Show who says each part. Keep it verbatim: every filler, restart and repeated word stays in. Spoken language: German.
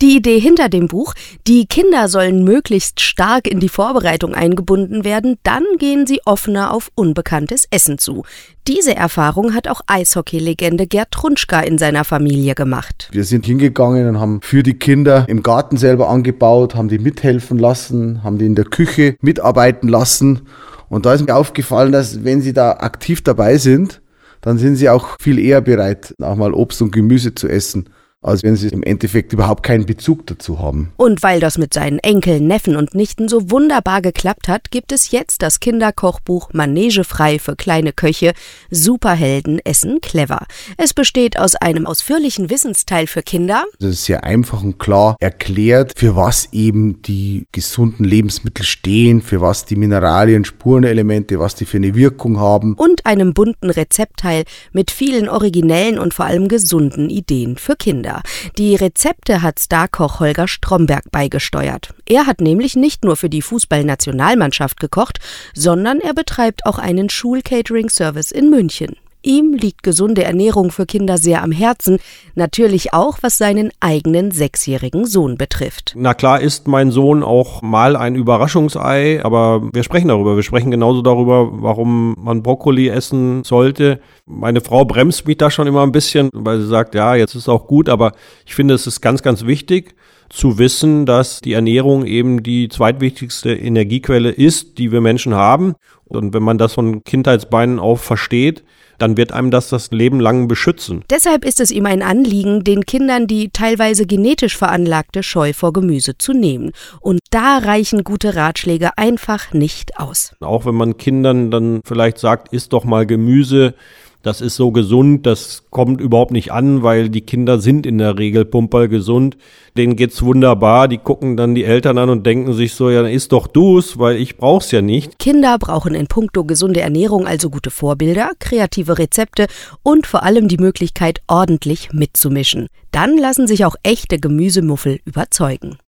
Speaker 1: Die Idee hinter dem Buch: Die Kinder sollen möglichst stark in die Vorbereitung eingebunden werden, dann gehen sie offener auf unbekanntes Essen zu. Diese Erfahrung hat auch Eishockey-Legende Gerd Trunschka in seiner Familie gemacht.
Speaker 2: Wir sind hingegangen und haben für die Kinder im Garten selber angebaut, haben die mithelfen lassen, haben die in der Küche mitarbeiten lassen. Und da ist mir aufgefallen, dass wenn sie da aktiv dabei sind, dann sind sie auch viel eher bereit, auch mal Obst und Gemüse zu essen, als wenn sie im Endeffekt überhaupt keinen Bezug dazu haben.
Speaker 1: Und weil das mit seinen Enkeln, Neffen und Nichten so wunderbar geklappt hat, gibt es jetzt das Kinderkochbuch Manegefrei für kleine Köche. Superhelden essen clever. Es besteht aus einem ausführlichen Wissensteil für Kinder.
Speaker 2: Das ist sehr einfach und klar erklärt, für was eben die gesunden Lebensmittel stehen, für was die Mineralien, Spurenelemente, was die für eine Wirkung haben.
Speaker 1: Und einem bunten Rezeptteil mit vielen originellen und vor allem gesunden Ideen für Kinder. Die Rezepte hat Starkoch Holger Stromberg beigesteuert. Er hat nämlich nicht nur für die Fußballnationalmannschaft gekocht, sondern er betreibt auch einen Schul-Catering-Service in München. Ihm liegt gesunde Ernährung für Kinder sehr am Herzen, natürlich auch, was seinen eigenen sechsjährigen Sohn betrifft.
Speaker 3: Na klar isst mein Sohn auch mal ein Überraschungsei, aber wir sprechen darüber. Wir sprechen genauso darüber, warum man Brokkoli essen sollte. Meine Frau bremst mich da schon immer ein bisschen, weil sie sagt, ja, jetzt ist auch gut, aber ich finde, es ist ganz, ganz wichtig zu wissen, dass die Ernährung eben die zweitwichtigste Energiequelle ist, die wir Menschen haben. Und wenn man das von Kindheitsbeinen auf versteht, dann wird einem das das Leben lang beschützen.
Speaker 1: Deshalb ist es ihm ein Anliegen, den Kindern die teilweise genetisch veranlagte Scheu vor Gemüse zu nehmen. Und da reichen gute Ratschläge einfach nicht aus.
Speaker 3: Auch wenn man Kindern dann vielleicht sagt, isst doch mal Gemüse, das ist so gesund, das kommt überhaupt nicht an, weil die Kinder sind in der Regel pumperlgesund. Denen geht's wunderbar, die gucken dann die Eltern an und denken sich so, ja, dann isst doch du's, weil ich brauch's ja nicht.
Speaker 1: Kinder brauchen in puncto gesunde Ernährung also gute Vorbilder, kreative Rezepte und vor allem die Möglichkeit, ordentlich mitzumischen. Dann lassen sich auch echte Gemüsemuffel überzeugen.